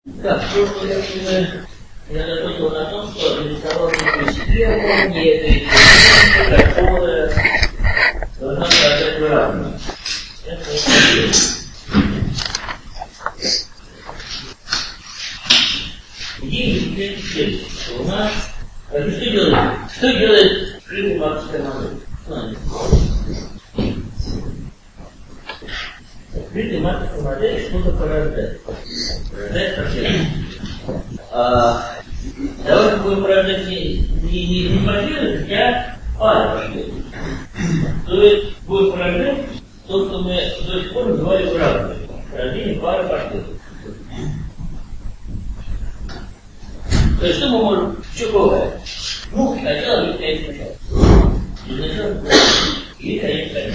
Так, что я закончил на том, что рисование системы, этой которая должна стать равной. Идея теперь у нас что делает скрытая марксистская модель? Скрытая марксистская модель что-то порождает. Порождает процесс. Давайте будем порождать не последовательность, а паропоследовательность. То есть будем порождать то, что мы до сих пор называли правдой. Рождение паропоследовательности. То есть что мы можем, что бывает? Ну, сначала или конец сначала. Изначально или конец конец.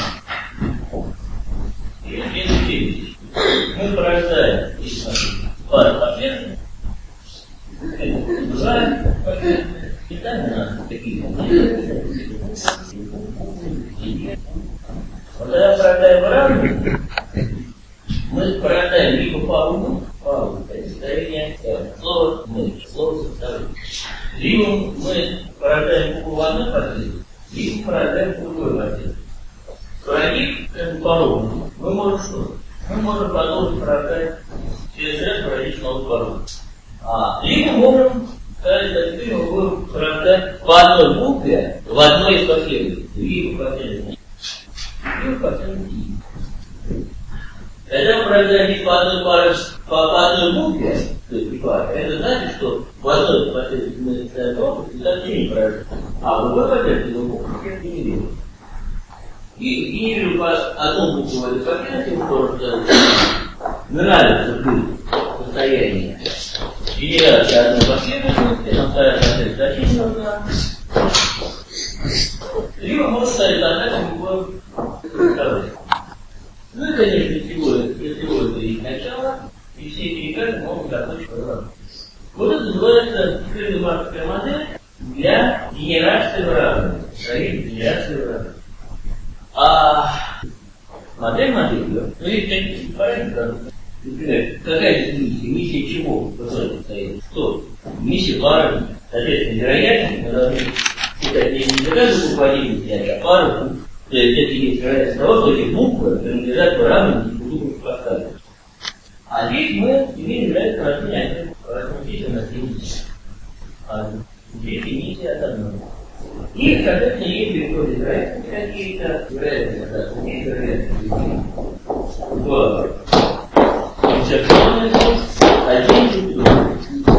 Или следующий. Мы порождаем паропоследовательность. И там у нас такие. Вот когда порождаем равную, мы порождаем либо паузу, это состояние слова мы, слово составляем. Либо мы порождаем букву в одной последовательности, либо порождаем в другой последовательности. Породив по-ровному, мы можем что? Мы можем продолжить порождать через это породить новую пару. Либо можем сказать, что мы будем порождать по одной букве в одной из последовательностей. Либо последовательности. Либо последовательности. Когда мы порождаем по одной паре, по одной букве, то есть пара, это значит, что в одной последовательности мы ставим опыт и совсем не порождаем. А в другой последовательности букву я не вижу. И не вижу по одну букву в этой последовательности, мы тоже нравится быть состояние генерации одной последовательности, нам ставят ответ значительно. Либо можно ставить задачу любой второй. Ну и, конечно, если это их начало, и все переказы могут закончить по-разному. Вот это называется скрытая марксистская модель для генерации равных. Генерации равных. Модель, ну есть такие параметры. Например, какая здесь миссия? Миссия чего? Что? Миссия пары, соответственно, вероятность, мы должны считать не такая буква 1, а пару букв. То есть это есть вероятность того, что эти буквы принадлежат параметрам буквы поставки. А здесь мы имеем вероятность рождения, поэтому здесь у нас миссия. Здесь миссия от одного. И, соответственно, есть переходы вероятности какие-то, вероятности, в концептуальный курс, один и другой.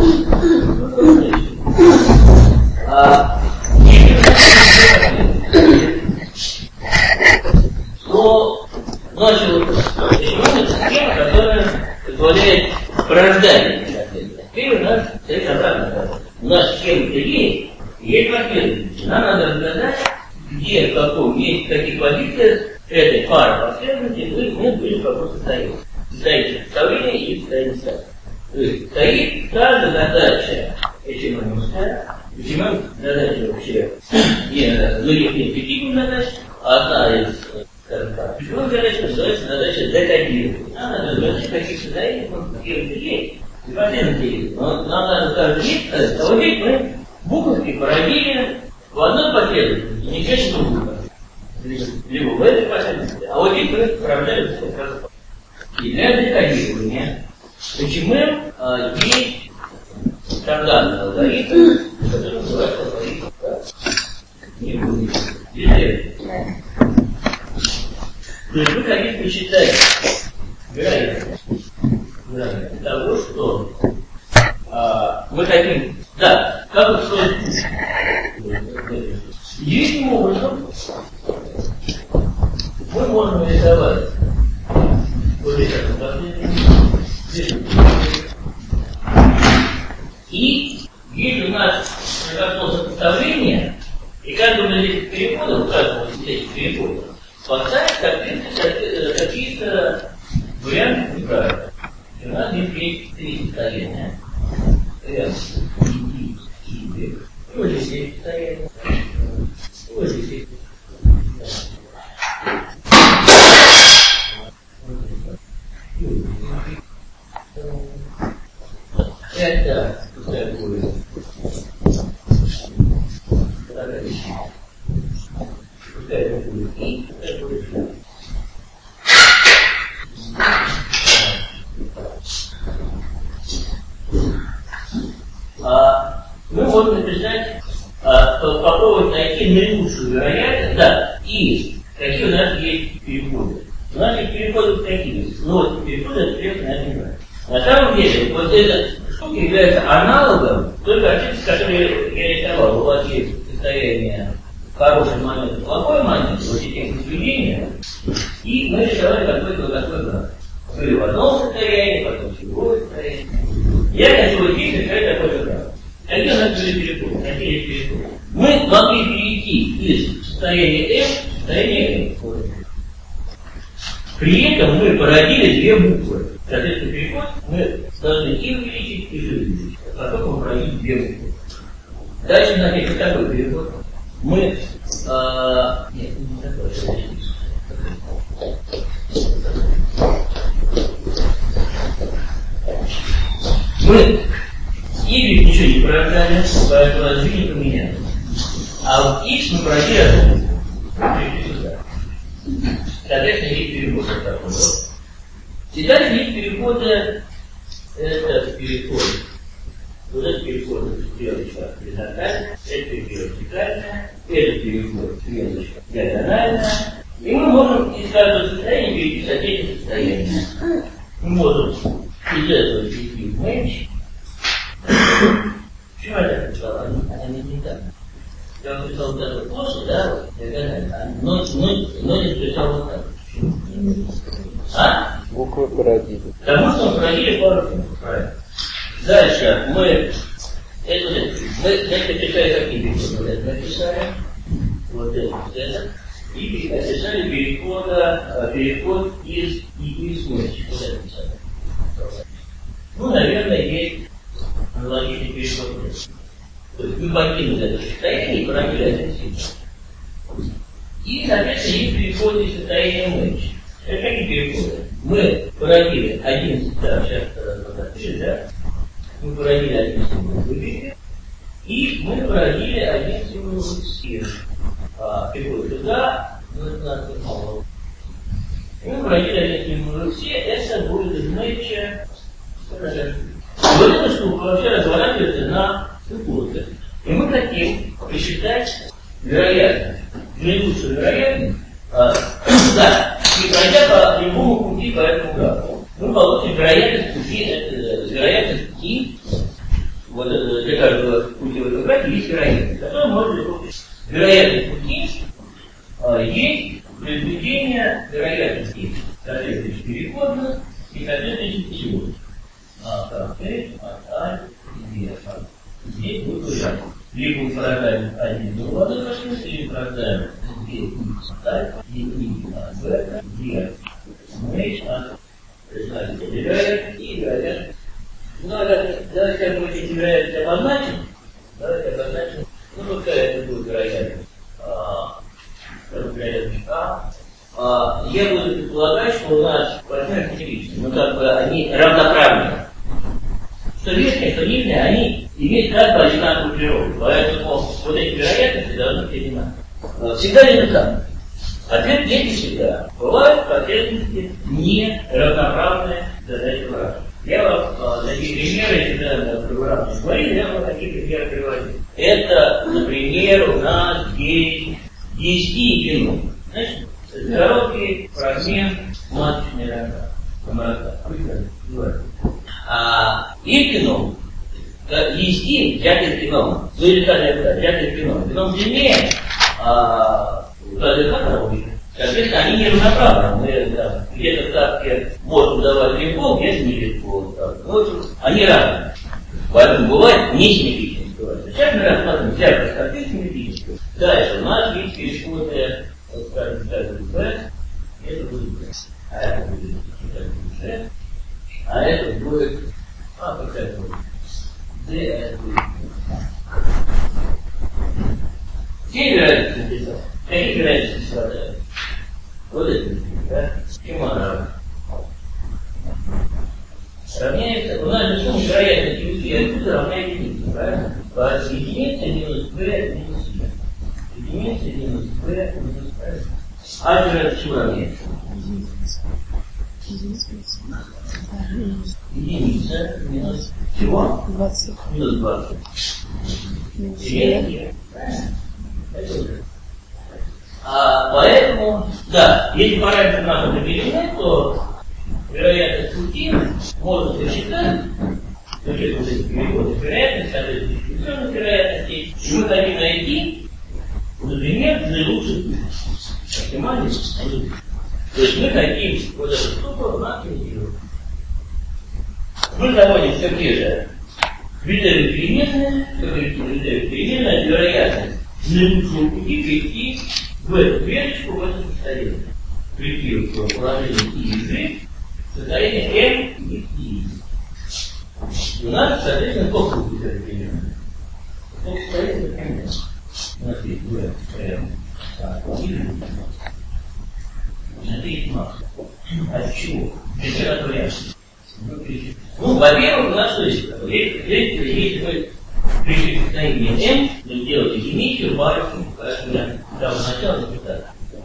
Но значит, схема, которая позволяет порождать. Теперь у нас это обратно. У нас схема есть последовательность. Нам надо разгадать, где, в каком есть таких позициях этой пары последовательности, мы были в каком состоянии. Состоит составление и состоит ставь. То есть стоит каждая задача экономическая, почему задача вообще не эффективная задача, а одна из, скажем так, ключевых задач называется задача декодировать. Нам надо разгадать каких состояний, какие есть. И последовательности. Но нам надо каждый вид сказать, а вот здесь мы буковки породили в одной последовательности, не чаще другую. Либо в этой последовательности, а вот здесь мы порождали как раз. И для декодирования почему есть стандартный алгоритм, который называется алгоритм То есть вы хотите посчитать вероятность того, что мы хотим, как устроить единственным образом мы можем рисовать вот это последнее. И если у нас произошло сопоставление, и каждому из этих переходов, поставить какие-то варианты неправильно. У нас здесь есть три состояния. Вот здесь есть состояние. Вот здесь есть. Это пускай будет. Пускай это будет и, пускай будет Ж. Мы можем написать, попробовать найти наилучшую вероятность, да, и какие у нас есть переходы. У нас есть переходы такие, но вот переходы это на один раз. На самом деле, вот эта штука является аналогом той картинки, которую я рисовал. У вас есть состояние хороший момент, плохой момент, вот эти изменения, и мы рисовали какой-то такой график. Были в одном состоянии, потом в другое состояние. Я хочу вот здесь решать такой же график. Какие у нас были переходы? Какие есть переходы? Мы могли перейти из состояния F в состояние F. При этом мы породили две буквы. Соответственно, переход мы должны и увеличить, и увеличить. Потом мы породили две буквы. Дальше у нас есть такой переход. Мы... Нет, не такой. Мы Y ничего не порождали, поэтому развитие поменялось. А в X мы породили одну. Соответственно, есть переход вот такой вот. И дальше есть переходы, это переход, вот этот переход, стрелочка горизонтальная, это переход вертикальная, этот переход стрелочка диагональная. И мы можем из каждого состояния перейти в соседнее состояние. Мы можем из этого перейти в match. Почему я так написал? Они не так. Я написал вот это после, да, вот, диагонально, но не написал вот так. А? Буквы породили. Потому что мы породили пару букв, правильно. Дальше мы написали какие переходы? Это написали, вот это, и написали переход из матч. Вот это написали. Ну, наверное, есть аналогичный переход. То есть мы покинули это состояние и породили один символ. И, соответственно, есть переходы из состояния матч. Это какие переходы? Мы породили один, да, сейчас напишем, да? Мы породили один символ выбери, и мы породили один символ слева. Переход сюда, ну это надо мало. И мы породили один символ все, это будет из матча. Вот эта штука вообще разворачивается на цепочках. И мы хотим посчитать вероятность, наилучшую вероятность, да, и пройдя по любому пути по этому графу, мы получим вероятность пути, вот для каждого пути в этом графе есть вероятность, которую можно получить. Вероятность пути есть произведение вероятности соответствующих переходных и соответствующих путевых. Здесь будет вариант. Либо мы порождаем один другой космос, либо порождаем две бета, две мэйч, вероятность и вероятность. Ну, давайте как мы эти вероятности обозначим. Ну, пускай это будет вероятность. Я буду предполагать, что у нас возьмем симметричные, но как бы они равноправные. Что верхние, что нижние, они имеют как бы одинаковую природу. Поэтому вот эти вероятности должны быть одинаковые. Всегда ли это так? Ответ нет, не всегда. Бывают последовательности не равноправные задачи графа. Я вам такие примеры, если про граф говорил, я вам такие примеры приводил. Это, например, у нас есть кино. Значит, короткий фрагмент маточной рамка. И кино. Есть взятый кино. Ну или взятый кино. Кино длиннее, короче. Соответственно, они не равноправны. Мы где-то ставки можем давать легко, где-то не легко. Они разные. Поэтому бывает несимметричные ситуации. Сейчас мы рассмотрим всякие ставки симметрические. Дальше у нас есть переходы, вот скажем, B, это будет B. А это будет G. А это будет, какая будет? D, а это будет. Где вероятность написал? Какие вероятности хватает? Вот это, да? Чем она равна? Равняется, у нас же сумма вероятности и отсюда равна единице, правильно? А единица минус b минус e. Единица минус b минус правильно? А же от чего равняется? Единица минус чего? 20. Минус 20. Правильно? Поэтому, да, если параметры нас определены, то вероятность пути можно посчитать, учетом этих переводов вероятности, соответственно, дифференциальных вероятностей, и мы хотим найти, например, наилучший путь. Оптимальный путь. То есть мы хотим вот эту штуку максимизировать. Мы заводим все те же критерии переменные, вероятность наилучшего пути прийти в эту клеточку, в это состояние. Прийти в положение и G, состояние M и I. И у нас, соответственно, сколько будет это переменная? Сколько стоит это переменная? У нас есть V, M, и G. Это есть масса. От чего? Причина вариантов. Ну, во-первых, у нас что есть? Если мы пришли к состоянию M, мы делаем единицу, барочку, каждый раз начало запитать.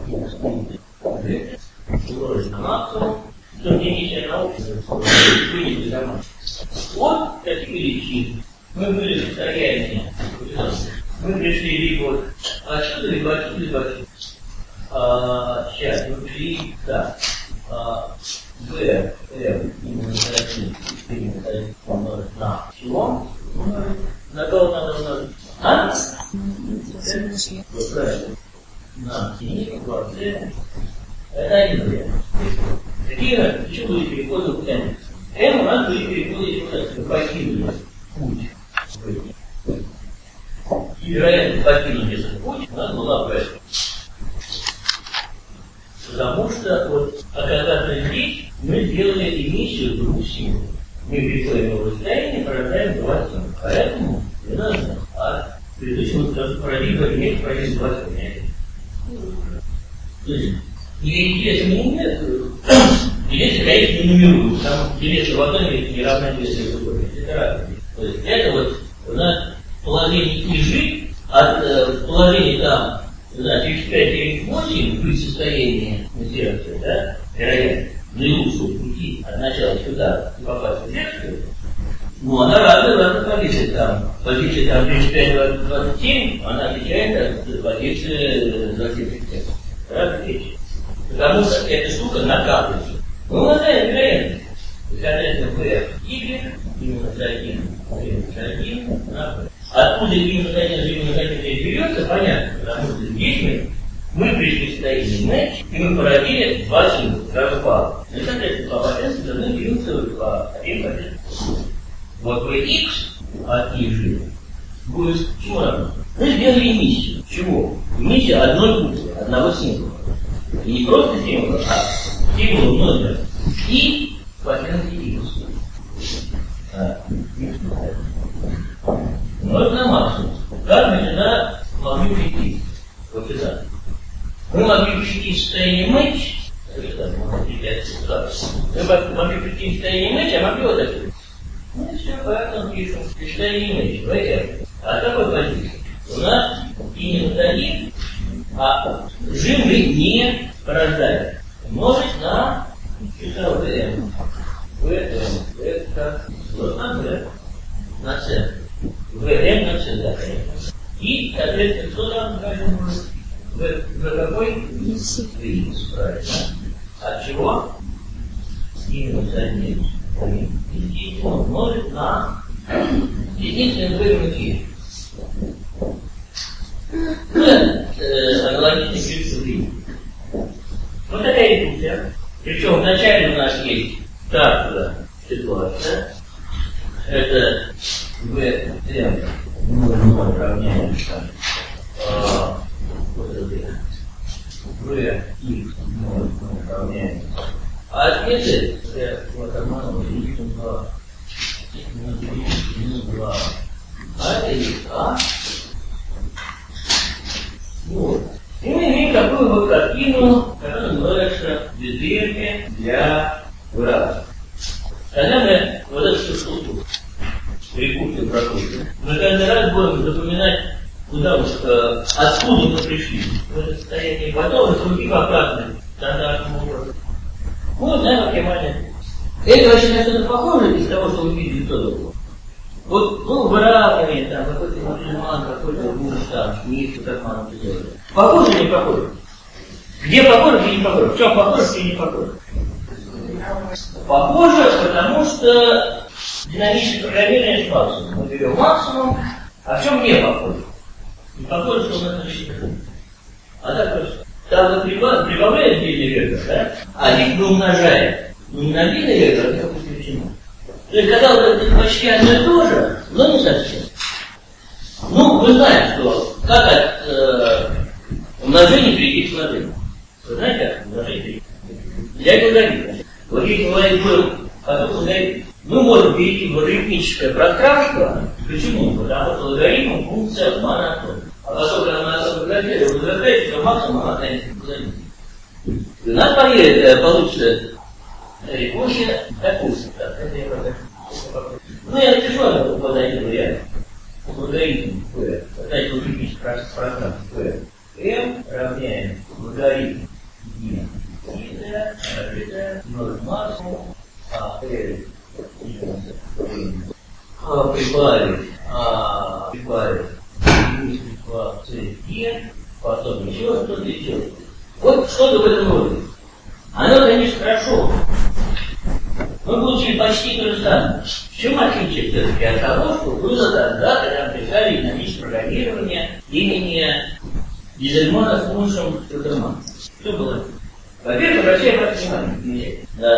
Уложить на максимум, что единица на общем, вынести за максимум. Вот такие величины. Мы были в состоянии, мы пришли либо отсюда, либо отсюда, либо отсюда. Сейчас, мы пришли, да, B, M, минус 1, умножить на чего? На кого надо умножить? А? Вот правильно. На единицу, 2, C. Это один вариант. Какие еще были переходы в M? M у нас были переходы покинули путь. И вероятность покинуть этот путь у нас была в. Потому что вот оказаться здесь мы сделали эмиссию двух символов. Мы переходим в новое состояние, порождаем два символа. Поэтому не надо, то есть вот парадигма имеет парадигму два символа. То есть если нет, если, конечно, не нумеруют, там делиться в одной месте не равна делиться в другой месте. Это разные. То есть это вот у нас положение ИЖ от положения там, да, через 5-8 при состоянии интеграции, да, вероятно, наилучшего пути от начала сюда и попасть в зеркало, ну, она разная позиция там. Позиция там 35-27, она отличается от позиции 27-35. Разные вещи. Потому что эта штука накапливается. Ну, она вероятность. Соответственно, V, Y, минус 1, минус 1, на V. Откуда минус 1, минус 1 здесь берется, понятно, потому что здесь мы пришли в состояние match, и мы породили два символа, сразу пара. И, соответственно, по потенции должны делиться по один потенции. Вот Vx от EG будет чему равно? Мы сделали эмиссию. Чего? Эмиссия одной буквы, одного символа. И не просто символ, а символ номер и потенции X. Но это на максимум. Как мы сюда могли прийти? Вот сюда. Мы могли прийти в состояние матч. Мы могли прийти в состояние матч, а могли вот это. Ну и все, поэтому пишем. Состояние матч. VR. А какой позиции? У нас и минус 1, а G мы не порождаем. Умножить на часовой VM. VM. Это вот на V. На C. VM на C, да, конечно. И, соответственно, что нам скажем? В какой? X, правильно. От чего? И минус 1. И умножить на единственный выгнутый. Аналогичный крючок. Вот такая индукция. Причем вначале у нас есть стартовая ситуация. Это VM 0 равняется VX 0 равняется. А ответы вот обманул минус 2. А это есть А. Вот. И мы имеем такую вот картину, которая называется безверие для выраза. Когда мы вот эту штуку перекурсию проходим, мы каждый раз будем запоминать, куда уж, откуда мы пришли. В это состояние потом, других оказанных стандартным образом. Вот, да, максимально. Это вообще на что-то похоже из того, что вы видели до того. Вот, ну, выравнивание, там, какой-то мусульман, какой-то муж, там, шмидт, как мама это делает. Похоже или не похоже? Где похоже, где не похоже? В чем похоже, где не похоже? Похоже, потому что динамическое программирование с максимумом. Мы берем максимум, а в чем не похоже? Не похоже, что у нас рассчитано. А так просто. Там мы прибавляем длинный вектор, да? А здесь мы умножаем. Но не на длинный вектор, а на какую-то величину. То есть, казалось бы, это почти одно и то же, но не совсем. Ну, вы знаете, что как от умножения перейти к сложению. Вы знаете, как умножение перейти? Взять логарифм. Вот если мы будем потом логарифм, мы можем перейти в логарифмическое пространство. Почему? Потому что логарифм функция монотонна. А поскольку она монотонна графирует, вы возвращаете, что максимум она останется позади. И у нас получится рекурсия такую. Ну, я напишу, она попадает в реально. Логарифм Q. Опять логарифмическое пространство Q. M равняем логарифм E. Это максимум, L прибавить C, потом еще что-то еще. Вот что-то в этом роде. Оно, конечно, хорошо. Мы получили почти то же самое. В чем отличие все-таки от того, что было когда-то нам писали динамическое программирование имени Дизельмана с Муншем Штерманом? Что было? Во-первых, обращаем ваше внимание,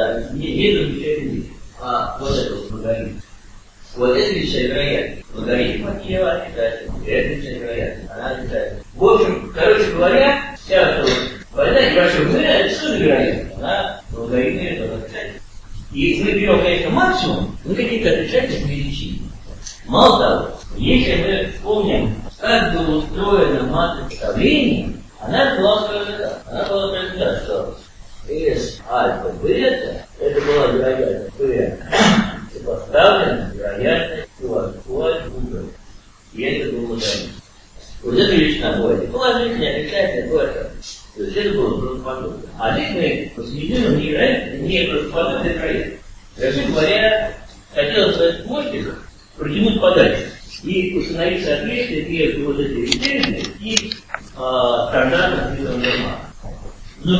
не замечательная вещь, а вот это вот логарифм. Вот это величина вероятность. Логарифм от нее отрицательный, это величина вероятность, она отрицательная. В общем, короче говоря, вся война и вообще мы, это что за вероятность? Она логарифм тоже отрицательная. И если мы берем, конечно, максимум, мы какие-то отрицательные величины. Мало того, если мы вспомним, как было устроено матрица давления, она была устроена так, что S альфа бета, это была вероятность P, сопоставлена вероятность Q. И это был логарифм. Вот эта величина бывает положительная, отрицательная, бывает. То есть это было правдоподобно. А здесь мы посвятим не правдоподобной вероятности. Короче говоря, хотелось этот мостик протянуть подальше и установить соответствие между вот этой величиной и стандартным видом нормы. Ну,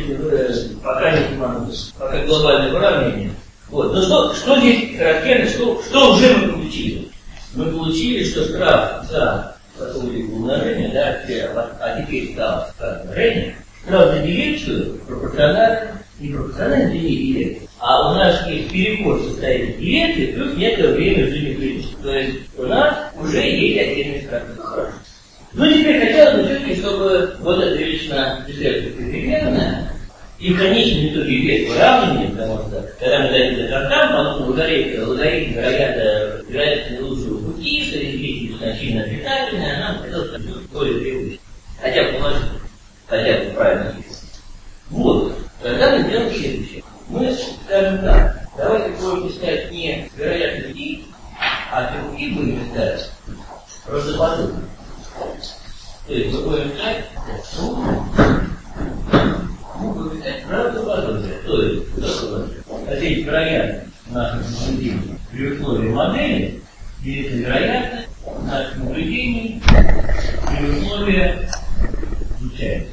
пока не снимаемся, пока глобальное выравнивание. Вот. Но что здесь характерно, что уже мы получили? Мы получили, что штраф за какого-либо умножения, да, а теперь стало умножение, штраф за дирекцию пропорционально, не пропорционально дирекции, а у нас есть переход состояния дирекции плюс некоторое время жизни приличия. То есть у нас уже есть отдельный штраф. Хорошо. Ну, теперь хотелось бы все-таки, чтобы вот эта величина переменная и в конечном итоге без выравнивания, потому что когда мы дадим этот там, потом логарифм вероятно лучшего пути, среди значительно отрицательная, она хотелось более привычно. Хотя бы положительно, хотя бы правильно. Вот, тогда мы сделаем следующее. Мы скажем так, давайте будем искать не вероятность и, а другие будем искать правдоподобно. То есть мы будем искать правдоподобие. То есть, хотите вероятность наших наблюдений при условии модели, есть вероятность наших наблюдений при условии случайности.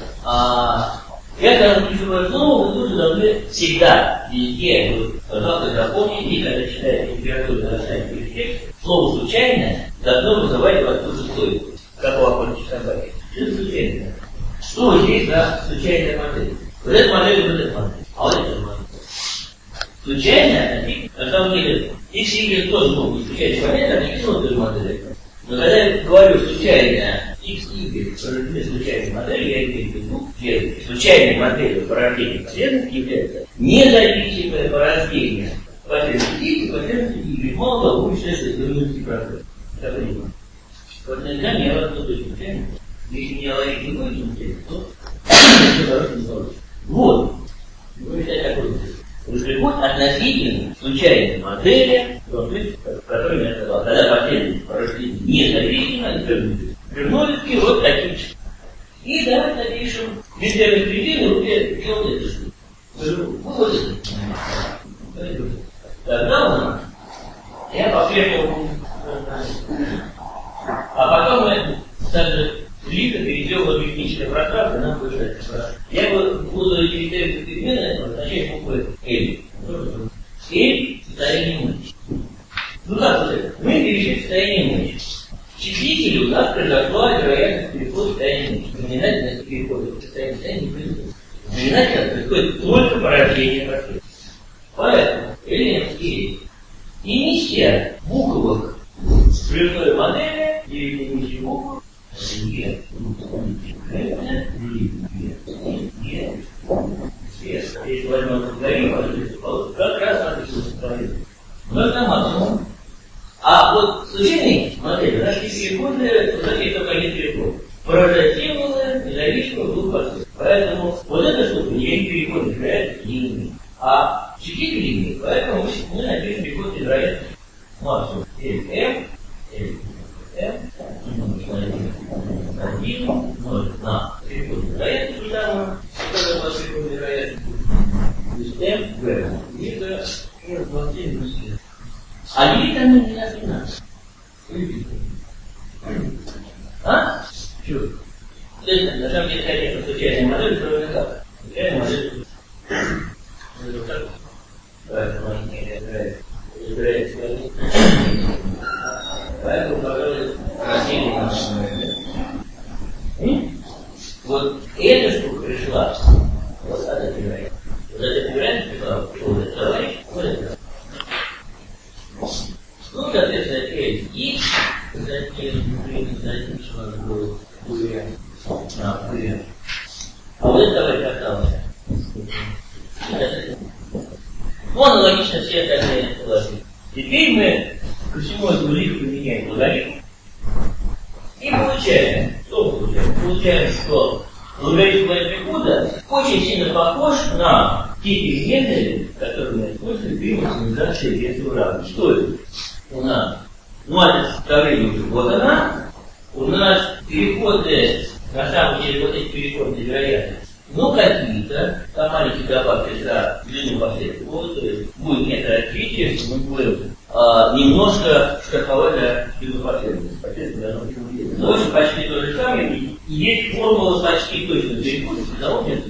Это ключевое слово вы тоже должны всегда, везде, пожалуйста, запомните, и когда читаете температуру нарастания текст, слово «случайное» должно вызывать у вас тоже стойкость, как у охотничьей собаки. Что это случайное? Что здесь за случайная модель? Вот эта модель, вот эта модель, а вот эта модель. Случайная, на самом деле, x и y тоже могут быть случайные модель, а не тоже модель. Но когда я говорю случайная x и y, случайной модели, я имею в виду, что случайной моделью порождения последовательности является независимое порождение последовательности x и последовательности y. Мало того, вы считаете, что это нулевой процесс. Это понимаю. Вот нельзя мне вас тут случайно. Если не логично будет случайно, то это не получится. Вот. Вы считаете, такой Приход относительно случайной модели, которую я сказал, когда последовательность порождения независимо, вернулись вот таким. И давайте напишем везде предельно, делать это что? Вот это. Тогда у нас я по-прежнему, а потом мы также близко перейдем в объективное пространство, нам будет я буду переставить перемены, означает буквы L. L – состояние мышц. Ну как вот это? Мы перешли в состояние мышц. Числитель у нас произошла вероятность перехода в состояние мышц. Знаменательность перехода в состояние не происходит. Знаменательность происходит только порождение процесса. Поэтому элемент L эмиссия буквок прямой модели или эмиссия букв если возьмем алгоритм, как раз надо все составить. Но это максимум. А вот случайные модели нашли переходы, значит, только один переход. Поражает символы независимо двух процессов. Поэтому вот эта штука никаких переходов является не имеет. А числители имеют, поэтому мы напишем переход вероятность максимум. LM, один умножить на переход вероятность, которая у нас переход вероятность, плюс m, v, и до R27. А делить там не на 13. А? Чего? То есть, на самом деле, конечно, случайная модель, которая как? Случайная модель. Поэтому она не является. Поэтому, пожалуй, растение вот эта штука пришла вот от этой вероятности. Вот эта вероятность пришла, что этот товарищ, вот это. Ну, соответственно, L и затем что надо было а вот это товарищ остался. Ну, аналогично все остальные уложения. Теперь мы ко всему этому лифту меняем логарифм. И получаем, что получаем? Получаем, что логарифм перехода очень сильно похож на те переменные, которые мы используем при максимизации веса уравнения. Что это? У нас матрица составления уже вот она. У нас переходы, на самом деле, вот эти переходы вероятности. Ну, какие-то, там маленький добавки за длину последствий, вот, будет некоторое отличие, что мы будем немножко штрафовать за длину последствий. Но очень почти то же самое, и есть формула почти точно переходит, и того нет.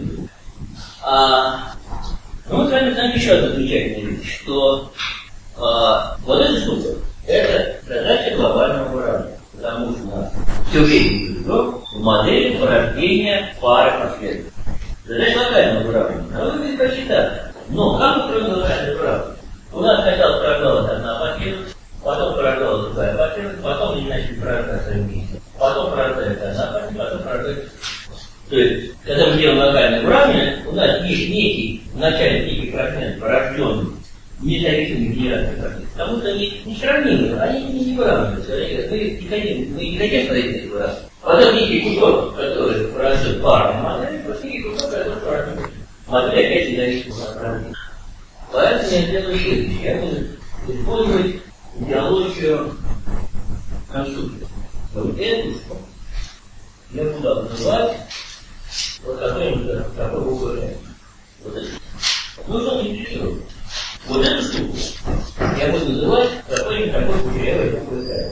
Но мы с вами знаем еще одну замечательную вещь, что вот эта штука, это задача глобального уравнения, потому что все время идет в модели порождения пары последствий. Задача локального уравнения. А вы будете прочитать. Но как устроено локальное уравнение? У нас сначала порождалась одна последовательность, потом порождалась другая последовательность, потом они начали порождаться вместе. Потом порождается одна последовательность, потом порождается. То есть, когда мы делаем локальное уравнение, у нас есть некий начальник, некий фрагмент, порожденный независимый генераторный фрагмент. Потому что они несравнимы, они не выравниваются. Мы не хотим строить выравнивать. Потом некий кусок, который порождает парную модель, просто некий кусок, который порождает модель опять независимого направления. Поэтому я сделаю следующее. Я буду использовать идеологию конструкции. Вот эту штуку я буду называть вот такой буквой. Вот это. Ну, что не интересует. Вот эту штуку я буду называть такой кучерявой буквой.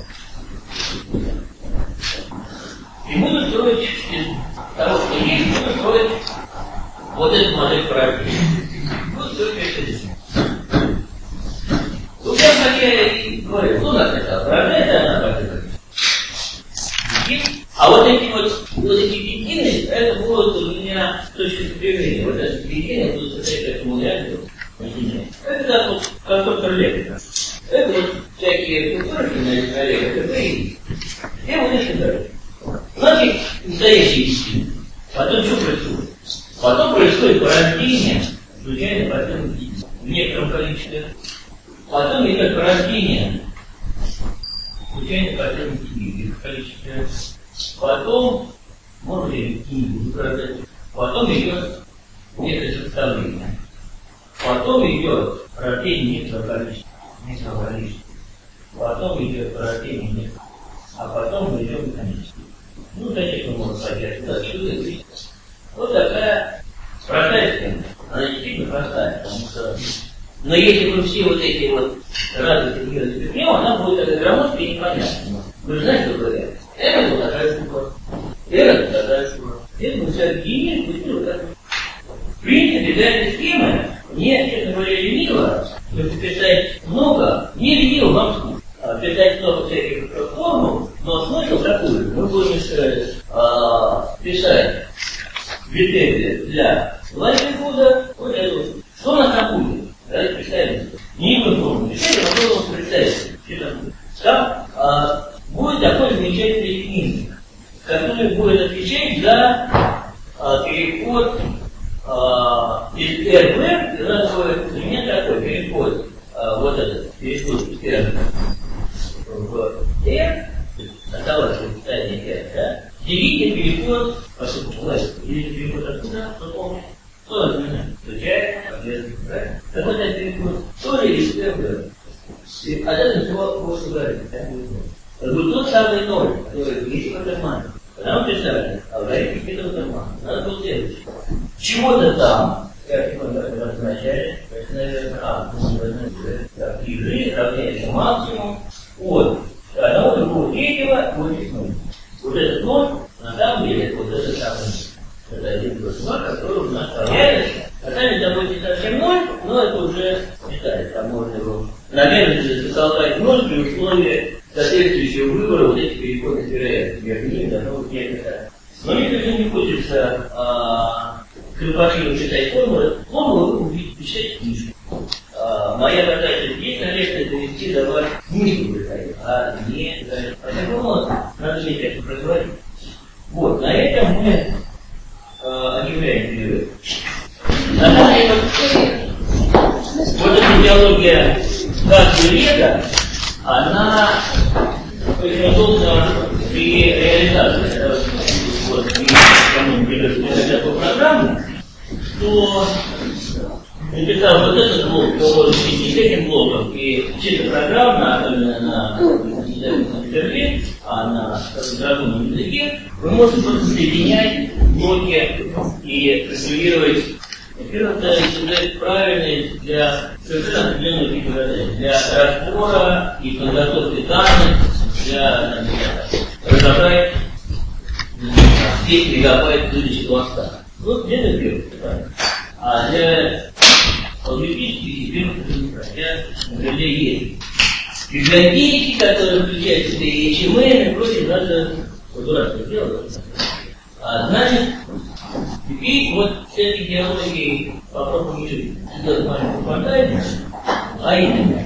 И буду строить из того, что есть, буду строить вот эту модель порождения. Буду строить это. Ну, прямо я и говорю, ну, нас это порождает, она порождает. А вот эти бикины, это будут у меня с точки зрения. Вот эти бикины будут состоять к этому реальному. Это как вот конструктор Лего. Это вот всякие конструкторы на Лего, это выявить. Я вот это дальше. Значит, настоящие бикины. Потом что происходит? Потом происходит порождение случайно порожденных бикинов в некотором количестве. Потом идет порождение случайно порожденных бикинов в количестве. Потом, может быть, книгу управлять. Потом идет некоторое составление. Потом идет рождение некоторого количества. Потом идет рождение некоторого. А потом мы идем к конечности. Ну, зачем мы можем пойти сюда, сюда, и вот такая простая схема. Она действительно простая, потому что... Но если мы все вот эти вот разные миры запихнем, она будет такая громоздкая и непонятная. Вы же знаете, что говорят? Это вот такая штука. Это вот такая штука. Это вот вся гения, вот так. В принципе, для этой схемы мне, честно говоря, лениво, если писать много, не лениво вам скучно. Писать много всяких формул, но смысл такой. Мы будем писать претензии для лайфлихуда, вот это вот. Что у нас там будет? Давайте представим. Не мы форму писать, а попробуем представить. Что там будет? Там будет такой замечательный книг, который будет отвечать за переход из РВ, и у нас будет элемент такой, переход, вот этот, переход из РВ в R, осталось сочетание R, да? Делите переход, поскольку власть, делите переход откуда, кто помнит? Кто знает? Случайно, правильно. Так вот этот переход тоже из R в R. А это всего просто говорит, да? Вот тот самый ноль, который есть в кармане. Когда мы писали алгоритм этого кармана, надо было делать. Чего-то там, как мы обозначали, наверное, и жизнь равняется максимум от одного другого третьего будет 0. Вот этот 0, на самом деле, вот этот самый 1. Это один плюс 2, который у нас появится. А сами там будет совсем 0, но это уже считается. Там можно его намеренно затолкать 0 при условии соответствующего выбора вот этих переходных вероятностей. Между ними должно быть некое. Но мне даже не хочется крепашливо читать формулы. Формулы вы увидите, писать книжку. Моя задача здесь, наверное, довести до вас книгу выходить, а не... Поэтому надо иметь это производить. Вот, на этом мы объявляем перерыв. Вот эта идеология каждого века, она производится при реализации такой программы, то написал вот этот блок, то с этим блоком, и чисто программа, особенно на языке, а на разумном языке, вы можете просто соединять блоки и конструировать. Во-первых, это правильный для совершенно определенного типа задач, для разбора и подготовки данных, для разобрать 10 мегабайт выдачи пласта. Вот где-то первый, правильно. А для алгоритмических систем это неправильно. Например, есть библиотеки, которые включают в себя HTML и прочее, надо дурацкое дело. Значит, теперь вот с этой идеологией попробуем сделать маленькую фантазию, а именно,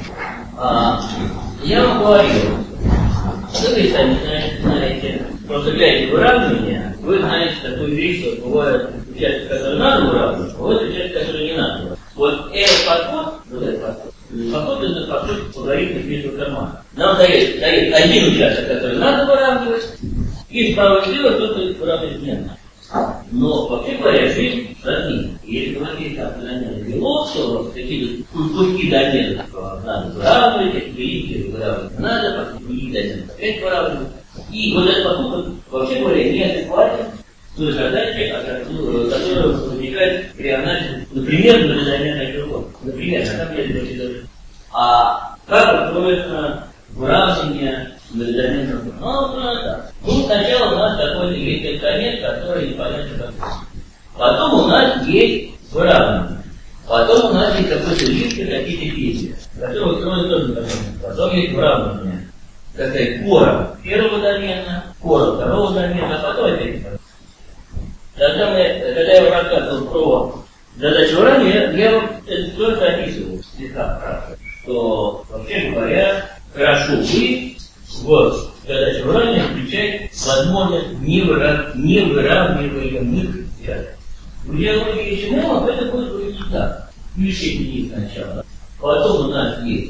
я вам говорил, что вы сами знаете, просто глядя выравнивание, вы знаете такую вещь, что бывают участки, которые надо выравнивать, а бывают участки, которые не надо выравнивать. Вот этот подход, это подход к алгоритму между кармана. Нам дает один участок, который надо выравнивать, и справа и слева кто-то выравнивать не надо. Но, вообще говоря, жизнь сложнее. Если говорить о доменах белов, то какие-то куски доменов надо выравнивать, какие-то выравнивать не надо, какие домены опять выравнивать. И вот этот подход, вообще говоря, неадекватен той задаче, которая возникает при анализе, например, многодоменных белков. Например, на самом деле, даже. А как устроено выравнивание многодоменных белков? Ну, так. Ну, сначала у нас такой есть конец, который непонятно какой. Потом у нас есть выравнивание. Потом у нас есть какой-то лист, какие-то песни, которые устроены тоже домены. Потом есть выравнивание. Так сказать, кора первого домена, кора второго домена, а потом опять. Когда я вам рассказывал про задачу выравнивания, я вам это только описывал слегка, что, вообще говоря, хорошо вы в задачу выравнивания включать возможность невыравниваемых связей. В идеологии чему это будет выглядеть так. Включить есть сначала. Потом у нас есть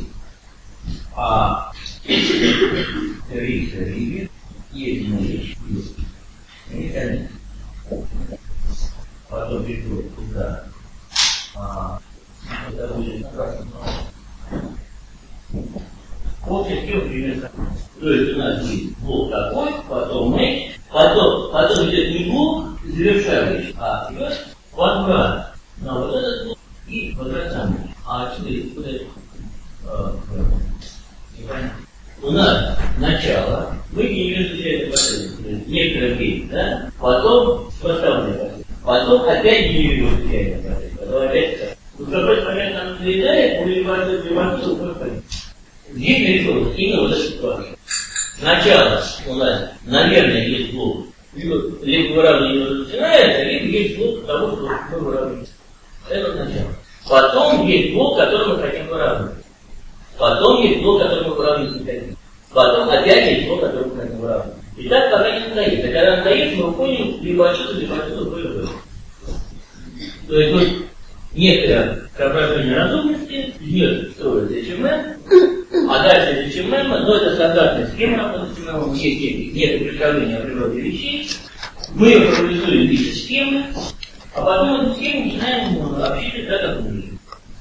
речь, есть речь, и конец. Потом приходит туда То есть у нас есть блок такой, потом матч, потом идет не блок завершающий, а идет возврат на вот этот блок и возврат на матч. А отсюда у нас начало, мы не изучаем последовательность, некоторое время, да? Потом поставленная последовательность, потом опять не изучаем последовательность, потом опять так. Вот какой-то момент нам доедает, мы революцию уходим. Где переход? Именно вот эта ситуация. Сначала у нас, наверное, есть блок, либо выравнивание начинается, либо есть блок того, что мы выравниваем. Это начало. Потом есть блок, который мы хотим выравнивать. Потом есть блок, который мы выравнивать не хотим. Потом опять есть блок, который мы хотим выравнивать. И так пока не надоест. А когда надоест, мы уходим либо отсюда, более. То есть вот некоторое соображение разумности, вверх строит ДЧМ, а дальше ДЧМ, но это стандартная схема работы с ДЧМ, есть некое представление о природе вещей, мы ее формализуем в виде схемы, а потом эту схему начинаем общаться так, как мы видим.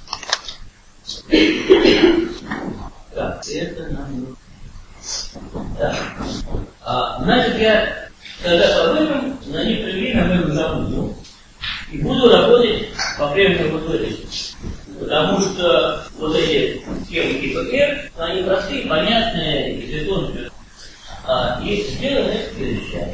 Так, это нам... Так. Значит, я тогда подумаю, на некоторое время мы забуду. И буду работать по-прежнему вот в этой. Потому что вот эти схемы типа R, они простые, понятные, и светлонные. Если сделано, это следующее.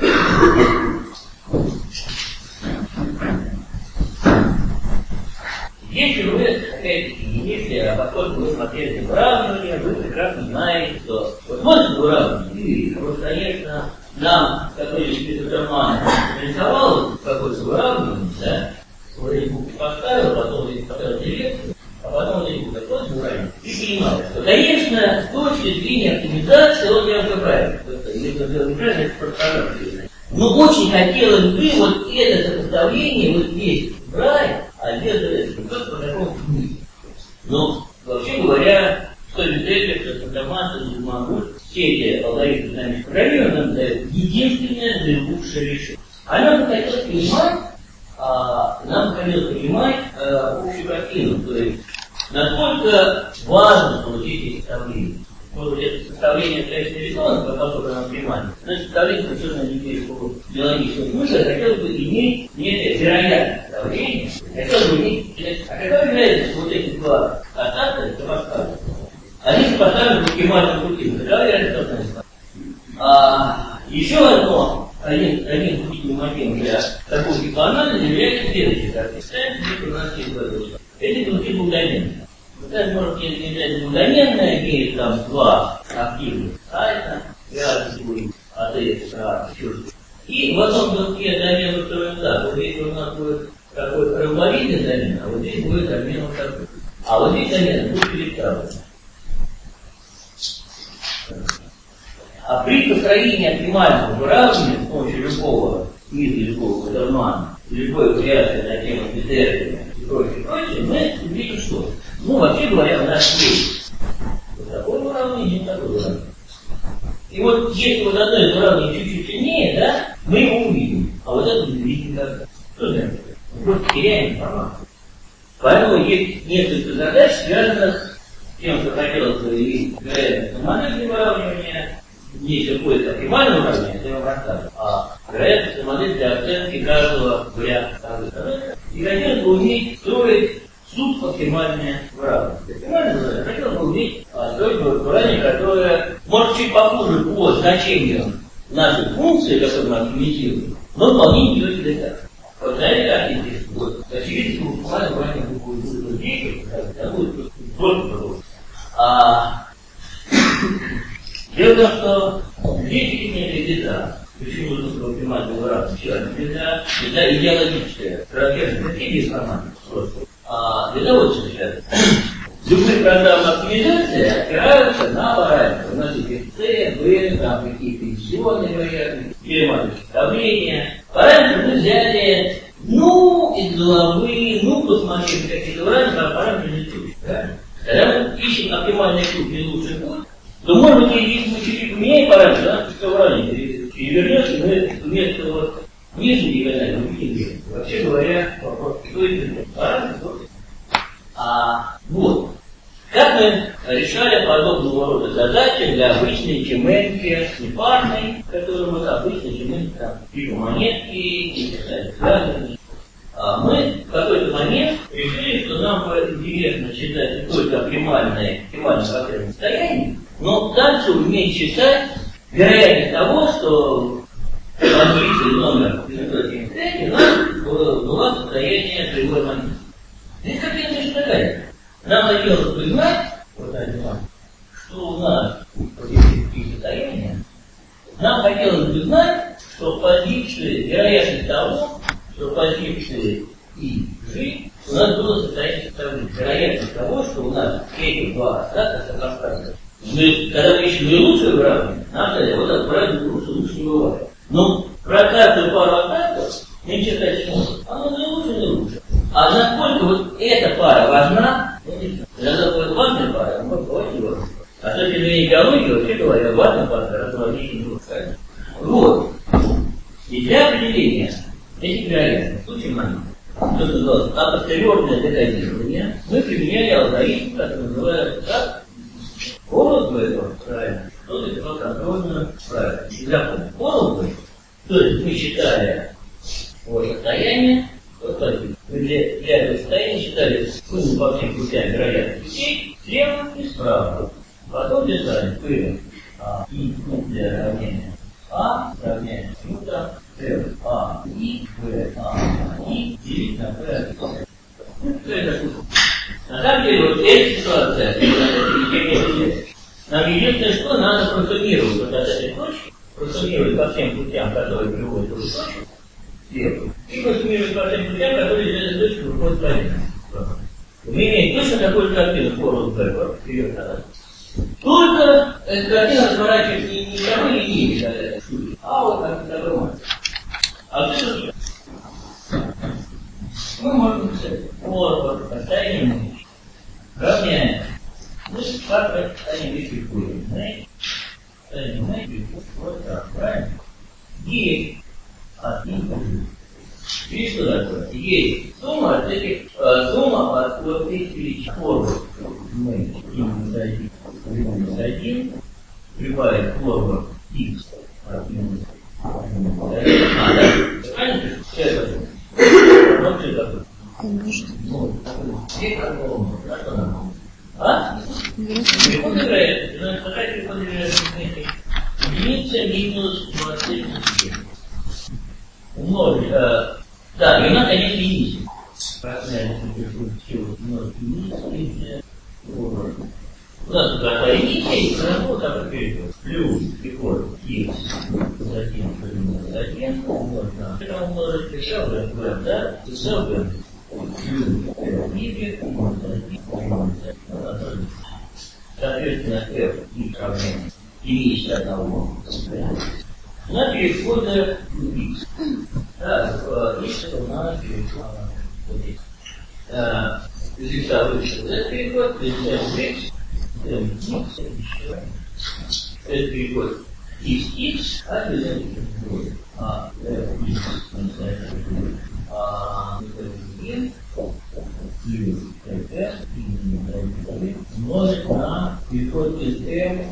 Если вы, опять-таки, если, поскольку вы смотрели выравнивание, вы прекрасно знаете, что вот смотрите выравнивание, и вот, конечно, нам, который спецотерман нарисовал какое-то выравнивание, да, вот эти буквы поставил, потом эти поставил дирекцию, а потом эти буквы такое выравнивание, и понимал, что, конечно, с точки зрения оптимизации он делал все правильно. Если он делал неправильно, это просто. Но очень хотелось бы вот это сопоставление вот здесь брать, а здесь кто-то по такому смысле. Но, вообще говоря, что что информация не могу, все эти алгоритмы динамики программирования нам дают единственное наилучшее решение. А нам хотелось понимать, общую картину, то есть насколько важно получить эти составления. Вот это составление количества рисунок, поскольку нам понимаем, значит, составление совершенно не имеет биологического смысла, хотелось бы иметь некое вероятное составление, хотелось бы иметь, а когда является вот эти два остатка, это поставлено. Они сопоставлены в оптимальном пути, когда реально составлено. Еще один путь мотив для такого типа анализа является следующий. Как представляете, у нас есть два точки. Эти точки двухдоменные. Это может являться двухдоменная, имеет там два активных сайта, и в одном доске домен устроен так. Вот здесь у нас будет такой ромбовидный домен, а вот здесь будет домен вот такой. А вот здесь домен будет переставлен. А при построении оптимального выравнивания с помощью любого низа, любого квадермана, любой вариации на тему Петерина и прочее, мы видим что? Ну, вообще говоря, у нас есть вот такое выравнивание и такое выравнивание. И вот если вот одно из выравниваний чуть-чуть сильнее, да, мы его увидим, а вот это не видим как-то. Что значит? Мы просто теряем информацию. Поэтому есть несколько задач, связанных с тем, что хотелось бы и вероятность модель выравнивания. Если будет оптимальное уравнение, то я вам расскажу. А вероятность модель для оценки каждого варианта. И хотелось бы уметь строить суд оптимальное выравнивание. Оптимальное выравнивание хотелось бы уметь строить выравнивание, которое может чуть похуже по значению нашей функции, которую мы оптимизируем, но вполне не идет для так. Вот знаете, как здесь? Вот, очевидно, что оптимальное выравнивание будет действовать, это будет просто продолжить. Дело в том, что здесь есть некая беда. Почему нужно оптимальное выравнивание? Беда идеологическая. Характерная стратегия информации просто. Беда вот что связано. Любые программы оптимизации опираются на параметры. У нас есть С, В, там какие-то пенсионные варианты, перематывающие давления. Параметры мы взяли, из головы, посмотрели какие-то параметры, а параметры не ключ. Когда мы ищем оптимальный ключ и лучший путь, то, может быть, если мы чуть-чуть поменяем параметры, да, все выравнивание и вернется, мы вместо вот нижней диагонали увидим вверх. Вообще говоря, вопрос, что это параметр, вот. Как мы решали подобного рода задачи для обычной Геменке, непарной, которую вот обычно мы там пишем монетки и писали связаны. А мы в какой-то момент решили, что нам интересно считать не только оптимальное потребное состояние, но также уметь считать вероятность того, что позиция номер 973 у нас была состояние прямой монеты. Здесь картина точно такая. Нам хотелось бы знать, что у нас такие состояния, нам хотелось бы знать, что позиции, вероятность того, что позиции И, G у нас было состояние составления. Вероятность того, что у нас эти два остатка сопоставлены. Когда мы ищем наилучшее выражение, нам сказали, вот это правильно лучше не бывает. Но про каждую пару остатков не читать не может. Оно наилучше. А насколько вот эта пара важна, иногда бывает важная пара, а может бывать не важная. Особенно в идеологии, вообще говоря, важная пара, разнообразие не будет. Вот. И для определения этих вероятностей, в случае момента, что называлось апостериорное декодирование, мы применяли алгоритм, который называется как Хорнберг, правильно, что называется контрольную правильно. И запомним, Хорнберг, то есть мы считали состояние, мы для этого состояния считали по всем путям вероятных путей слева и справа. Потом писали P и для равнения А равняется минута F А и V А и делить на P. Что это такое? На самом деле, вот эта ситуация, нам единственное, что надо просуммировать вот от этой точки, просуммировать по всем путям, которые приводят в эту точку, сверху, и просуммировать по всем путям, которые из этой точки выходят правильно. Мы имеем точно такую же картину Хорнберга, вперед назад. Только эта картина разворачивается не такой линейкой, а вот как такой мать. А что мы можем писать вот состояние мышц. Равняется. Мышц как это состояние реквикуем. Знаете? Состояние мышц вот так, правильно? Есть от них. И что такое? Есть сумма от этих, сумма от вот этих величин. Формул мы минус 1 прибавить формул x от минус 1. Правильно? Это вот что такое? Ну, где какого? На что нам? А? Переход вероятности. Значит, какая переход вероятности? Единица минус 27. Умножить. Да, и у нас, конечно, единица. Правильно, умножить единица. У нас тут такая единица, и сразу так перейдет. Плюс переход x минус 1 минус 1 умножить на. Это умножить еще в, да? Еще в. Соответственно, f и равняется единице одного. На переходе x. Да, x у нас переход вот здесь. Результат вышел. Это переход, x, еще. Это переход x, а это переход x, умножить на переход из m.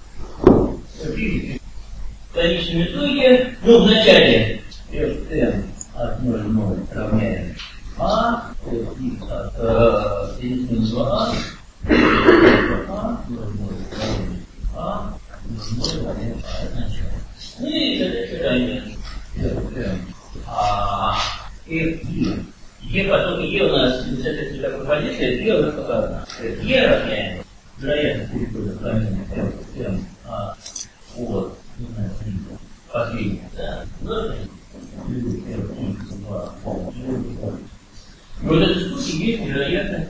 В конечном итоге, в начале fm от 0,0 равняется а, x от единицы 2а, 0,0 равняется а, 0,0 равняется а от начала. Ну и задача ранее. Е потом Е у нас, если такой позиция, Е у нас только одна. Е равняется вероятность перехода равняется m от последнего, да, вот в этой случае есть вероятность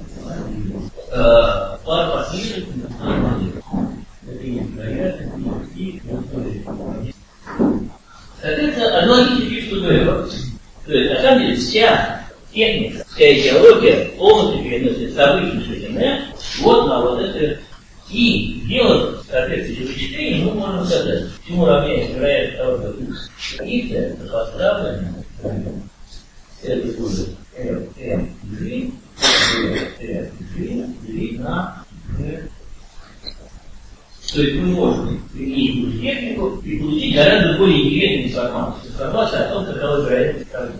пара последовательных. Это есть вероятность и соответственно, аналогично что было. То есть, на самом деле, вся техника, вся идеология полностью переносит события ШН вот на вот это. И делать соответствующее вычисление мы можем сказать, чему равняется вероятность того, что x сопоставлено, это будет fm делить на g. То есть мы можем применить технику и получить гораздо более интересную информацию. Информацию о том, какова вероятность проблем.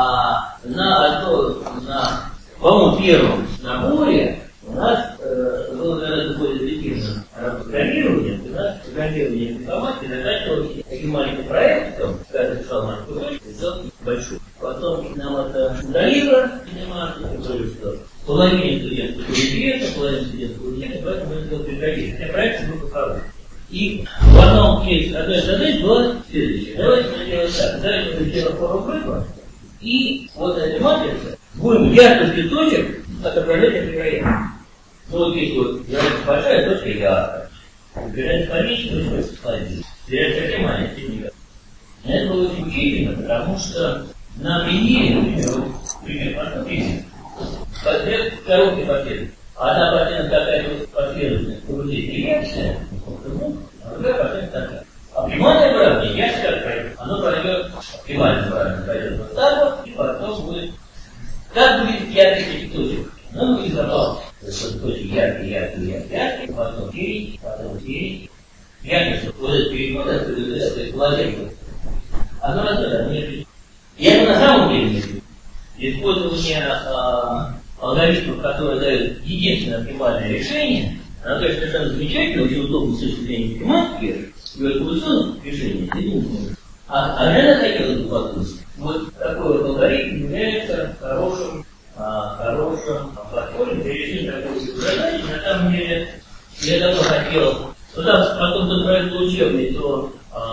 По-моему, первом наборе у нас было гораздо более эффективно программирование. У нас программирование информации заканчивалось таким маленьким проектом, когда писал маленькую дочку, сделал большую. Потом нам это удалило, что половина студентов было интересно, половина студентов было интересно, поэтому мы сделали программирование. Хотя проект был хороший. И в одном из одной задач была следующая. Давайте мы сделаем так. Давайте мы сделаем форму выбора. И вот эта матрица будем яркостью точек отображать этой вероятности. Ну вот здесь вот вероятность большая, точка яркая. Вероятность поменьше, точка слабее. Вероятность совсем маленькая. Это было очень удивительно, потому что на примере, например, простой пример. Короткий последовательность. Одна последовательность такая последовательность получить реакция, а другая последовательность такая. Оптимальное выравнивание, я сейчас пройду, оно пройдет, оптимальное выравнивание пройдет вот так вот, и потом будет, как будет яркость этих точек. Ну, будет забавно. Точки яркие, потом тень, яркость, вот этот переход, это положение. Оно разное, я на самом деле использование алгоритмов, которые дают единственное оптимальное решение, оно, конечно, совершенно замечательно, очень удобно с точки зрения математики, и вот получилось решение, не думаю. А реально хотелось бы послушать. Вот такой вот алгоритм является хорошим подходом для решения такой задачи. На самом деле, я давно хотел, но там потом тот проект был учебный, то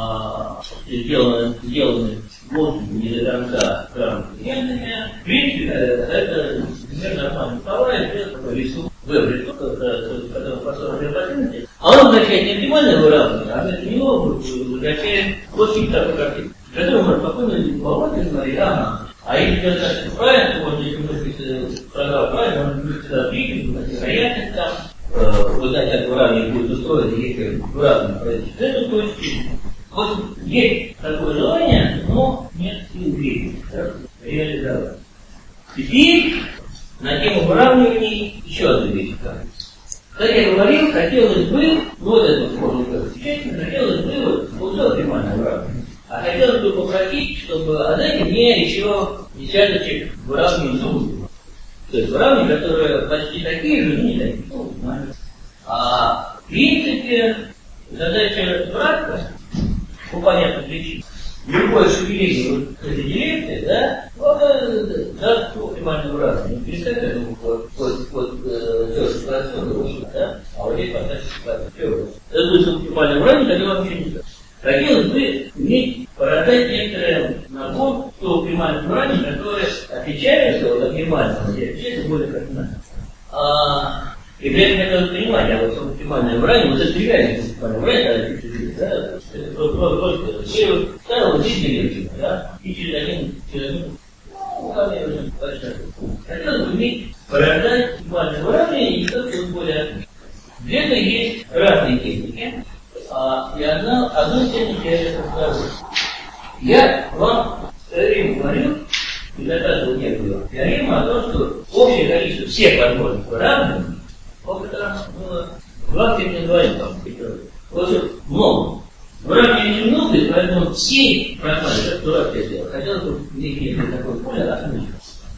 сделаны не до конца грамотными. В принципе, это примерно нормально. Второе, это такой рисунок, выбрать, который построен для пациента. А он означает не оптимальное выравнивание, а вместо него означает очень такой картинку. Который может спокойно поворотить и говорить, а если достаточно правильно, то можно, если мы программу правильно, можно всегда двигать, вероятность там, вот так выравнивание будет устроено, если выравнивание произойдет. Это точки. Вот есть такое желание, но нет сил двигать, реализовать. Теперь на тему выравниваний еще одну вещь. Как я говорил, хотелось бы, вот это можно сказать, хотелось бы вот оптимальное выравнивание. А хотелось бы попросить, чтобы отдайте мне еще десяточек выравниваний зубов. То есть выравнивания, которые почти такие же, но не такие. В принципе, задача братка, по понятным причинам, любое шевеление вот этой дирекции, да, он даст оптимальное выравнивание. Представьте, я думаю, вот да, а вот здесь поставьте ситуацию. Это будет оптимальное выравнивание, тогда вам ничего не даст. Хотелось бы иметь, порождать некоторый набор того оптимального выравнивания, которое отличается от оптимального, и отличается более кардинально. И при этом я должен понимать, а вот оптимальное выравнивание, вот это реально оптимальное выравнивание, да, просто ставил здесь директив, да, и через один, хотелось бы иметь, порождать оптимальное выравнивание, и как-то более отлично. Для этого есть разные техники. И одну из техник я сейчас расскажу. Я вам теорему говорил, и доказывал некую теорему о том, что общее количество всех возможных выравниваний, было 2,2. В общем, много. Выравниваний много, и поэтому все просматривают, это дурак я сделал. Хотелось бы иметь такое поле отлично.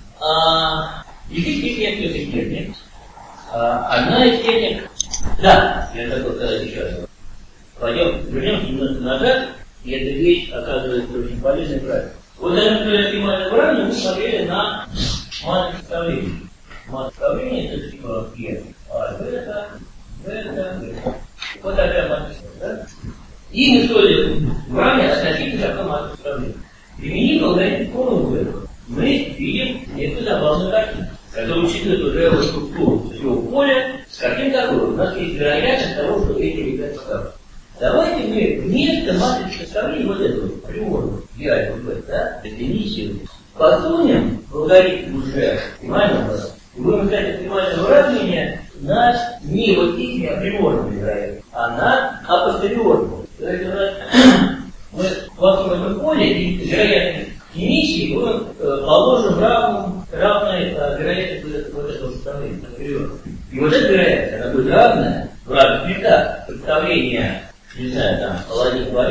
И здесь есть несколько техник. Одна из техник, да, я хотел сказать еще раз. Вернемся немного назад, и эта вещь оказывается очень полезной и правильной. Вот даже при оптимальном выравнивании мы смотрели на матрицу составления. Матрицу составления это типа Е. Вот такая матрица, да? И мы строили выравнивание относительно такой матрицы составления. Применив алгоритм полного выбора, мы видим некую забавную картину, которая учитывает уже структуру всего поля, с каким такой. У нас есть вероятность того, что эти ребята составляют. Давайте мы вместо матрицы составления вот этого прямого да, дефиницию подсунем в алгоритм уже оптимального выравнивания. И будем искать оптимальное выравнивание на не вот этими априорными вероятностями, а на апостериорными. То есть у нас мы в этом поле и вероятность эмиссии будем положим равной вероятности вот этого составления априорного. И вот эта вероятность, она будет равная в разных местах представления, не знаю,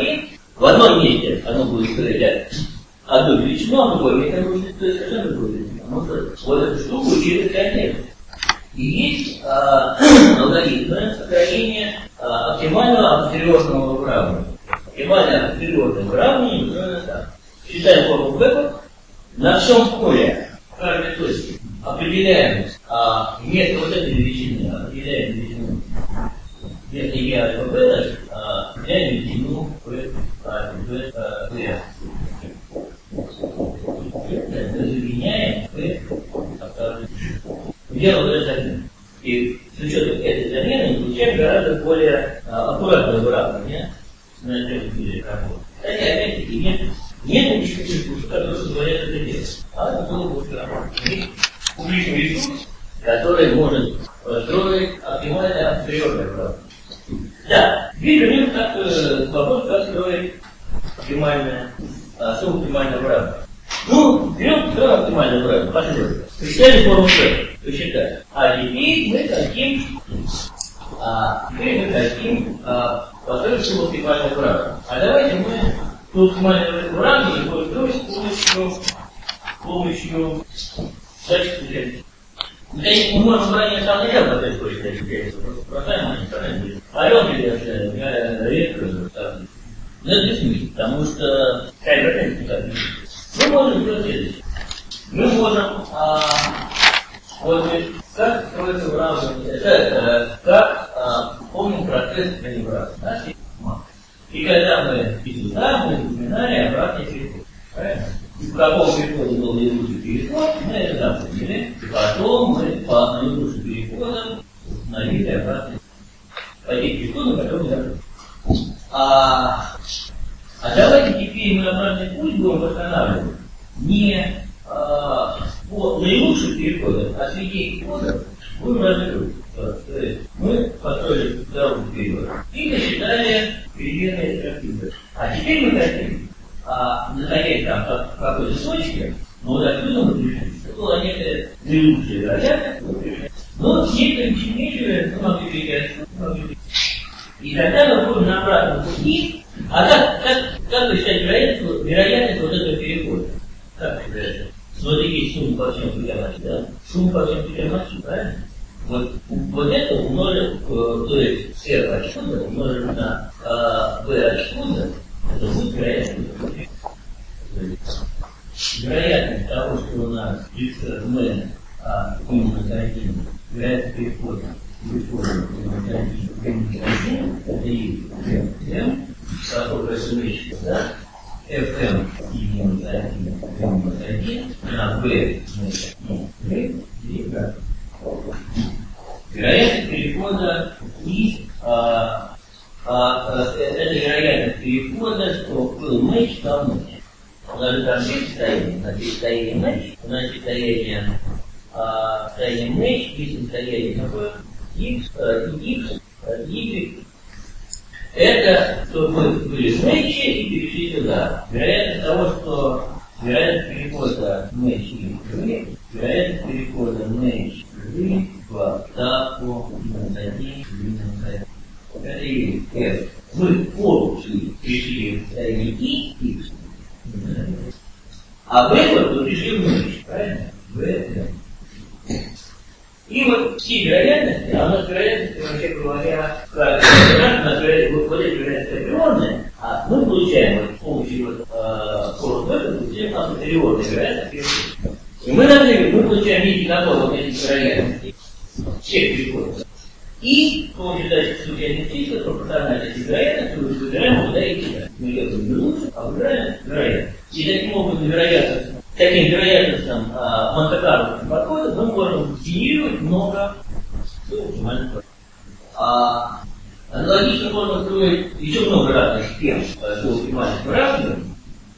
уравнение, в одном месте оно будет проявлять одну величину, а в другом месте оно будет совершенно другую величину. Потому что вот эту штуку учили контекст. И есть алгоритмы сохранения оптимального апостериорного уравнения. Оптимальное апостериорное уравнение устроено так. Считаем форму Бека на всем поле, в каждой точке. Определяем вместо вот этой величины, определяем величину. Вместо Е альфа бета, определяем величину В. Заменяем В. Делаем это замену. И с учетом этой замены мы получаем гораздо более аккуратное уравнение на этом деле работы. Кстати, опять-таки, нет никаких ресурсов, которые позволяют это делать. А это было бы есть публичный ресурс, который может построить оптимальное апостериорное уравнение. Да, видим, как вопрос, как строить сумму оптимального уравнения. Ну, берем строим оптимальное уравнение, посмотрим. Представили форму Б, посчитаем. А теперь мы хотим построить сумму оптимального уравнения. А давайте мы сумму оптимального уравнения будем строить с помощью всяческих. Конечно, мы можем ранее сам начал поставить кое-что, просто бросаем, а не стараемся. Орел я редко ставлю. Но это бессмысленно, потому что какая никак не будет. Мы можем сделать следующее. Мы можем как строится уравнение, как помним процесс калибрации. И когда мы сюда, мы упоминали обратный переход. Правильно? В каком переходе был наилучший переход, мы это запомнили. И потом мы по наилучшим переходам установили обратный. По этим переходам, которые мы запомнили. А давайте теперь мы обратный путь будем восстанавливать не по наилучших переходах, а среди переходов будем разыгрывать. То есть мы построили дорогу вперед и насчитали переменные структуры. А теперь мы хотим, находясь там в какой-то точке, но вот отсюда мы пришли, что было некое наилучшее вероятность, но с некоторым сильнейшим мы могли перейти. И тогда мы будем на обратном пути. А как посчитать вероятность вот этого перехода? Как посчитать? Вот есть сумма по всем путям отсюда, да? Сумма по всем путям отсюда, правильно? Вот это умножим, то есть R отсюда умножим на B отсюда, это будет вероятность. Вероятность того, что у нас мы минус 1, вероятность перехода это и FM, которая суммируется, да? FM и минус 1 на B, и B. Вероятность перехода и это вероятность перехода, что был матч, стал матч. У нас же там есть состояние, у нас есть состояние матч, у нас есть состояние матч, есть состояние какое? X, Y. Это, что мы были в матче и перешли сюда. Вероятность того, что вероятность перехода матч и Y, вероятность перехода матч и в атаку минус 1, минус 1. Это и F. Мы в полушли пришли в состояние X, а в это мы пришли в матч, правильно? В это. И вот все вероятности, а у нас вероятности, вообще говоря, как у нас вот эти вероятности априорные, а мы получаем вот с помощью формулы Бека, получаем апостериорные вероятности. И мы получаем некий набор вот этих вероятностей, всех переходов. И с помощью дальше случайных чисел, пропорционально этих вероятностей, мы выбираем куда и куда. Мы делаем минус, а выбираем вероятность. И таким образом таким вероятностям Монте-Карловским подходом мы можем генерировать много оптимальных. Аналогично можно строить еще много разных схем с оптимальных уравнений.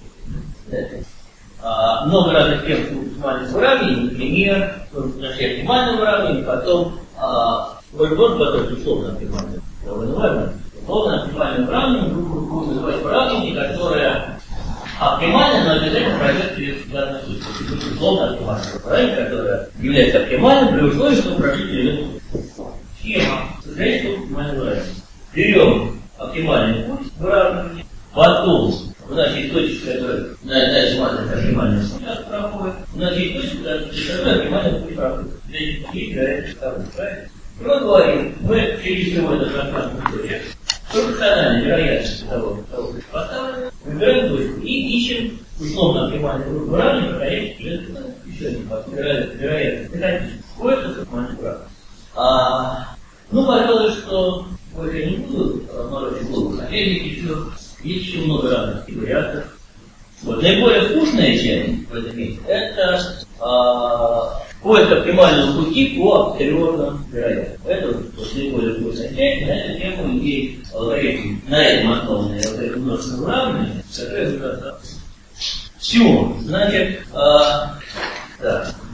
Много разных схем с оптимальных уравнений, например, нашли оптимальное уравнение, потом можно построить условно оптимальное уравнение. Условно оптимальное уравнение будем называть уравнение, которое оптимально, но обязательно пройдет через данный случай. Это условно оптимальное уравнение, которое является оптимальным при условии, что прошли через эту схема состоит из оптимального уравнения. Берем оптимальный путь в уравнении, по потом у нас есть точки, которые на измазанной оптимальной путь проходят. У нас есть точки, которые оптимальный путь проходит. Здесь играет второй, правильно? И он говорит, мы через всего этот расклад история, пропорциональная вероятность того поставлена, выбираем точку и ищем условно оптимальный уравнение, проверяем еще один фактор, вероятность механизма. Какой это оптимальный уравнение? Ну, пожалуй, что больше не буду морочить голову. Хотя есть еще много разных вариантов. Вот. Наиболее скучная часть в этом месте – это поиск оптимального пути по априорным вероятностям. Это вот наиболее скучная часть. На эту тему есть алгоритм, на этом основанный алгоритм множественного уравнения, который достаточно. Все. Значит, да.